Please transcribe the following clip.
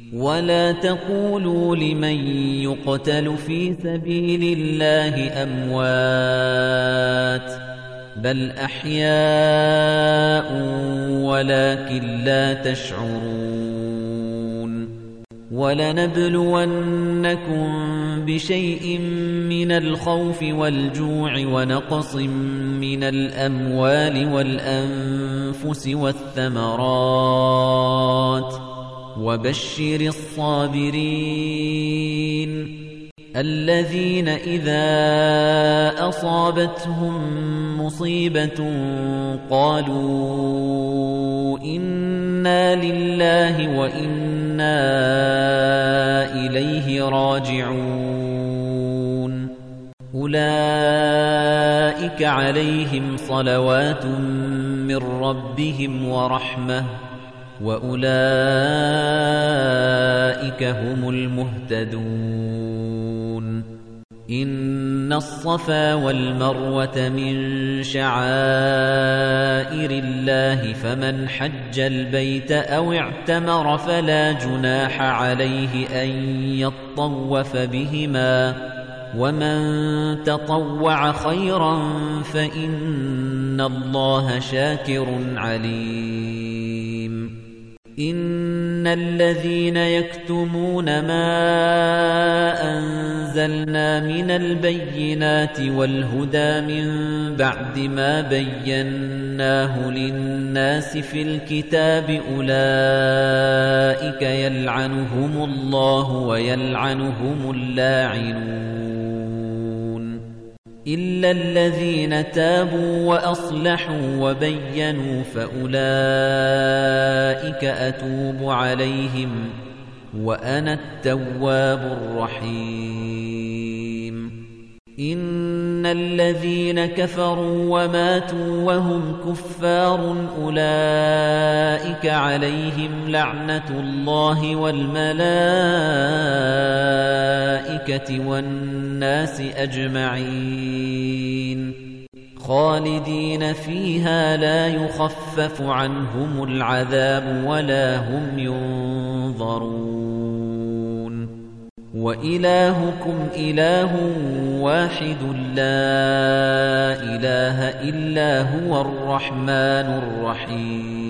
ولا تقولوا لمن يقتل في سبيل الله أموات بل أحياء ولكن لا تشعرون ولنبلونكم بشيء من الخوف والجوع ونقص من الأموال والأنفس والثمرات وبشر الصابرين الذين إذا أصابتهم مصيبة قالوا إنا لله وإنا إليه راجعون أولئك عليهم صلوات من ربهم ورحمة وأولئك هم المهتدون إن الصفا والمروة من شعائر الله فمن حج البيت أو اعتمر فلا جناح عليه أن يطوف بهما ومن تطوع خيرا فإن الله شاكر عليم إن الذين يكتمون ما أنزلنا من البينات والهدى من بعد ما بيناه للناس في الكتاب أولئك يلعنهم الله ويلعنهم اللاعنون إلا الذين تابوا وأصلحوا وبينوا فأولئك أتوب عليهم وأنا التواب الرحيم إن الذين كفروا وماتوا وهم كفار أولئك عليهم لعنة الله والملائكة والناس أجمعين خالدين فيها لا يخفف عنهم العذاب ولا هم ينظرون وإلهكم إله واحد لا إله إلا هو الرحمن الرحيم